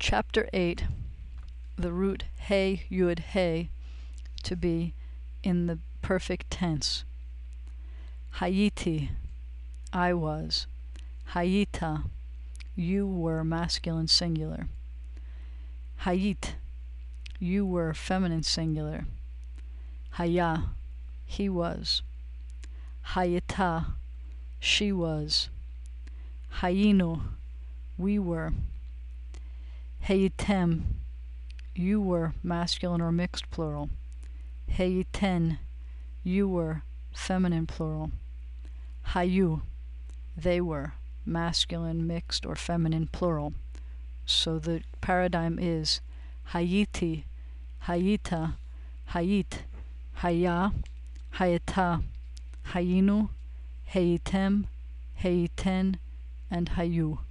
Chapter 8. The root He Yud He to be in the perfect tense. Hayiti, I was. Hayita, you were masculine singular. Hayit, you were feminine singular. Haya, he was. Hayita, she was. Hayinu, we were. Hayitem, you were masculine or mixed plural. Hayiten, you were feminine plural. Hayu, they were masculine, mixed, or feminine plural. So the paradigm is Hayiti, Hayita, Hayit, Haya, Hayata, Hayinu, Hayitem, Hayiten, and Hayu.